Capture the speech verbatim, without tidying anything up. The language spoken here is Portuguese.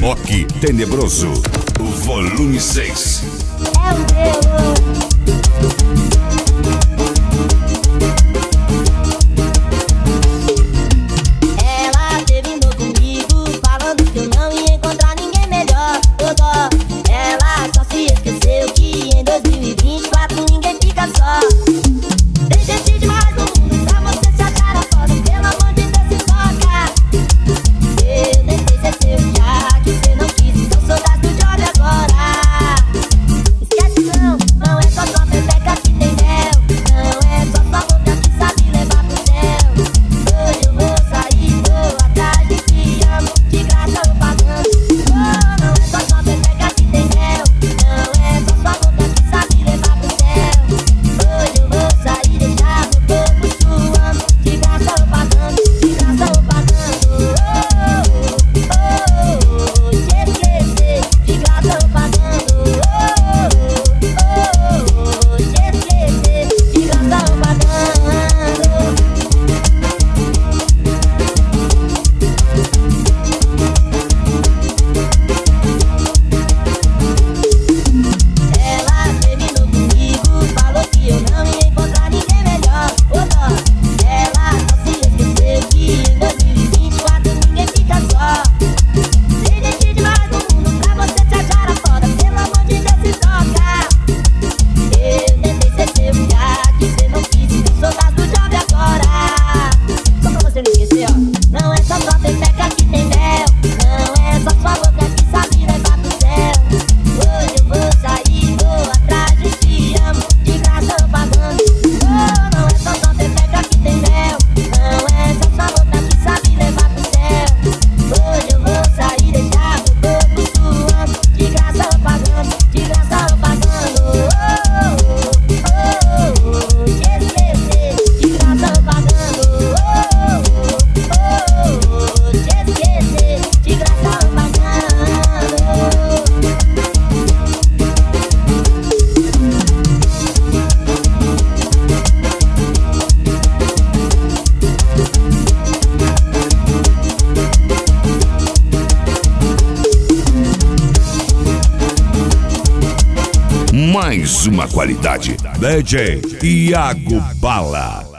Rock Tenebroso, volume seis. É o meu. Ela terminou comigo, falando que eu não ia encontrar ninguém melhor. Ô dó, ela só se esqueceu que em dois mil e vinte e quatro ninguém fica só. Tem gente demais no mundo pra você se achar a foda. Pelo amor de Deus, se toca. Eu tentei ser seu já, que você não quis, então sou das do job agora. Esquece não, não é só sua pepeca que tem mel. Não é só sua boca que sabe levar pro céu. Hoje eu vou sair, vou atrás de te amo, de graça eu pagando. Oh, não é só sua pepeca que tem mel. Não é só sua boca que sabe levar pro céu. Hoje eu vou sair, deixar meu corpo suando, de graça eu pagando, de graça eu pagando. Oh, oh, oh, te esquecer, de graça eu pagando. Oh, oh, oh, te esquecer, de graça eu pagando. Ela terminou comigo, falou que eu não ia encontrar ninguém melhor. Ô dó, ela só se esqueceu que em dois mil e vinte e quatro ninguém fica só. Tem gente demais no mundo pra você se achar a foda. Pelo amor de Deus, se toca. Eu tentei ser seu já, que você não quis, eu sou das do job agora. Só pra você não esquecer, ó. Não é só sua pepeca que tem mel. Não é só sua boca que sabe levar pro céu. Hoje eu vou sair, vou atrás de te amo, de graça eu pagando. Oh, não é só sua pepeca que tem mel. Não é só sua boca que sabe levar pro céu. Hoje eu vou sair, deixar meu corpo suando, de graça eu pagando, de graça eu pagando. Oh, oh, oh, te esquecer, de graça eu pagando. Oh, oh, oh, te esquecer, de graça eu pagando. Mais uma qualidade. D J Iago Bala.